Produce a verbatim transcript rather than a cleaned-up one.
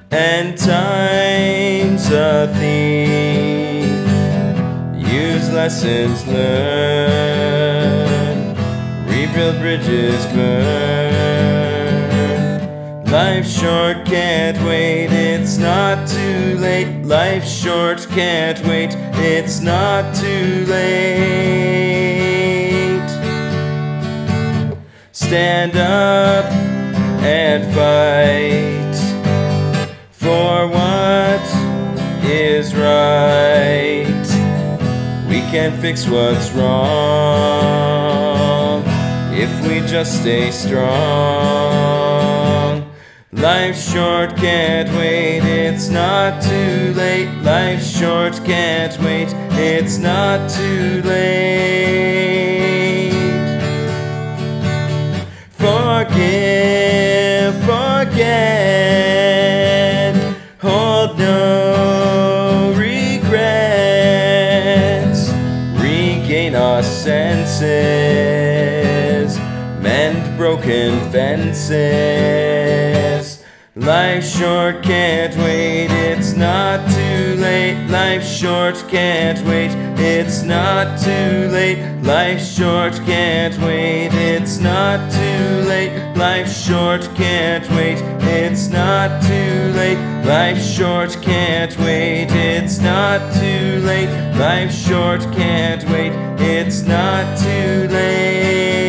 and time's a thief. Use lessons learned, rebuild bridges burn. Life's short, can't wait, it's not too late. Life's short, can't wait, it's not too late. Stand up and fight for what is right. We can fix what's wrong if we just stay strong. Life's short, can't wait, it's not too late. Life's short, can't wait, it's not too late. Forgive, forget, hold no regrets. Regain our senses, mend broken fences. Life's short, can't wait, it's not too late. Life's short, can't wait, it's not too late. Life's short, can't wait, it's not too late. Life's short, can't wait, it's not too late. Life's short, can't wait, it's not too late. Life's short, can't wait, it's not too late.